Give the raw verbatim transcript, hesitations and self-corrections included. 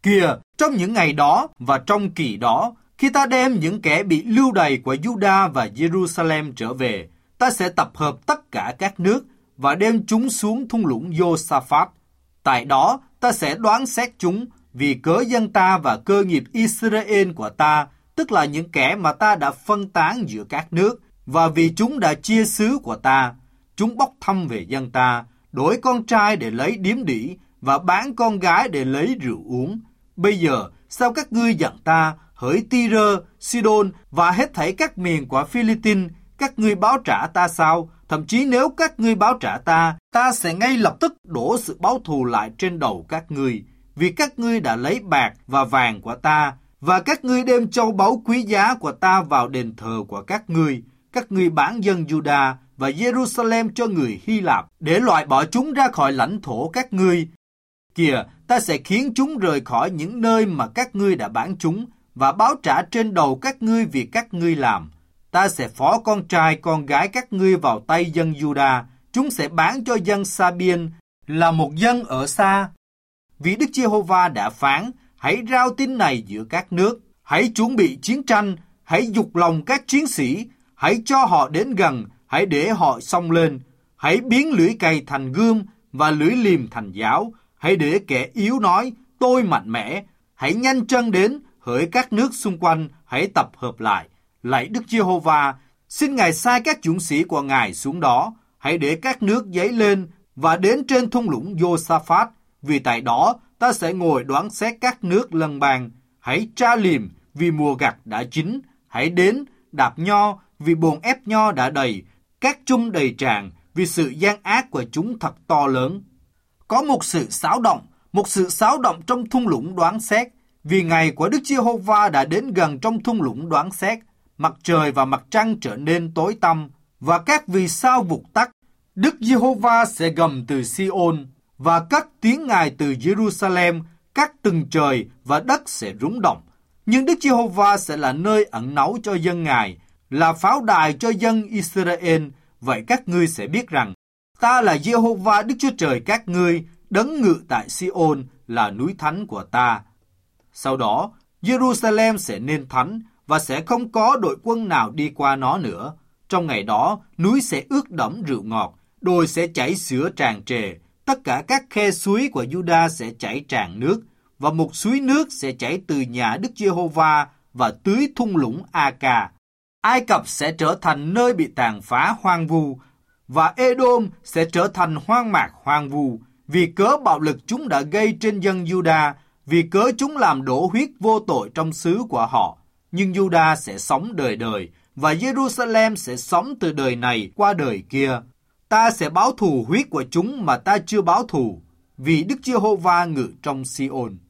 Kìa, trong những ngày đó và trong kỳ đó, khi ta đem những kẻ bị lưu đày của Juda và Jerusalem trở về, ta sẽ tập hợp tất cả các nước và đem chúng xuống thung lũng Josaphat. Tại đó, ta sẽ đoán xét chúng vì cớ dân ta và cơ nghiệp Israel của ta, tức là những kẻ mà ta đã phân tán giữa các nước, và vì chúng đã chia xứ của ta. Chúng bốc thăm về dân ta, đổi con trai để lấy điếm đỉ và bán con gái để lấy rượu uống. Bây giờ, sao các ngươi giận ta, hỡi Tyre, Sidon và hết thảy các miền của Philippines, các ngươi báo trả ta sao? Thậm chí nếu các ngươi báo trả ta, ta sẽ ngay lập tức đổ sự báo thù lại trên đầu các ngươi, vì các ngươi đã lấy bạc và vàng của ta, và các ngươi đem châu báu quý giá của ta vào đền thờ của các ngươi. Các ngươi bán dân Juda và Jerusalem cho người Hy Lạp, để loại bỏ chúng ra khỏi lãnh thổ các ngươi. Kìa, ta sẽ khiến chúng rời khỏi những nơi mà các ngươi đã bán chúng, và báo trả trên đầu các ngươi vì các ngươi làm. Ta sẽ phó con trai con gái các ngươi vào tay dân Juda, chúng sẽ bán cho dân Sa-biên, là một dân ở xa. Vì Đức Giê-hô-va đã phán, hãy rao tin này giữa các nước, hãy chuẩn bị chiến tranh, hãy dục lòng các chiến sĩ, hãy cho họ đến gần, hãy để họ xông lên, hãy biến lưỡi cày thành gươm và lưỡi liềm thành giáo, hãy để kẻ yếu nói, tôi mạnh mẽ, hãy nhanh chân đến, hỡi các nước xung quanh, hãy tập hợp lại. Lạy Đức Giê-hô-va, xin Ngài sai các dũng sĩ của Ngài xuống đó, hãy để các nước dấy lên và đến trên thung lũng Josaphat, vì tại đó ta sẽ ngồi đoán xét các nước lân bang. Hãy tra liềm vì mùa gặt đã chín, hãy đến đạp nho vì bồn ép nho đã đầy, các chum đầy tràn vì sự gian ác của chúng thật to lớn. Có một sự xáo động, một sự xáo động trong thung lũng đoán xét, vì ngày của Đức Giê-hô-va đã đến gần trong thung lũng đoán xét. Mặt trời và mặt trăng trở nên tối tăm, và các vì sao vụt tắt. Đức Giê-hô-va sẽ gầm từ Si-ôn, và cất tiếng Ngài từ Jerusalem, các tầng trời và đất sẽ rúng động. Nhưng Đức Giê-hô-va sẽ là nơi ẩn náu cho dân Ngài, là pháo đài cho dân Israel. Vậy các ngươi sẽ biết rằng, ta là Giê-hô-va Đức Chúa Trời các ngươi, đấng ngự tại Si-ôn, là núi thánh của ta. Sau đó, Jerusalem sẽ nên thánh, và sẽ không có đội quân nào đi qua nó nữa. Trong ngày đó, núi sẽ ướt đẫm rượu ngọt, đồi sẽ chảy sữa tràn trề, tất cả các khe suối của Juda sẽ chảy tràn nước, và một suối nước sẽ chảy từ nhà Đức Giê-hô-va và tưới thung lũng A-ca. Ai Cập sẽ trở thành nơi bị tàn phá hoang vu, và Edom sẽ trở thành hoang mạc hoang vu, vì cớ bạo lực chúng đã gây trên dân Juda, vì cớ chúng làm đổ huyết vô tội trong xứ của họ. Nhưng Juda sẽ sống đời đời, và Jerusalem sẽ sống từ đời này qua đời kia. Ta sẽ báo thù huyết của chúng mà ta chưa báo thù, vì Đức Giê-hô-va ngự trong Si-ôn.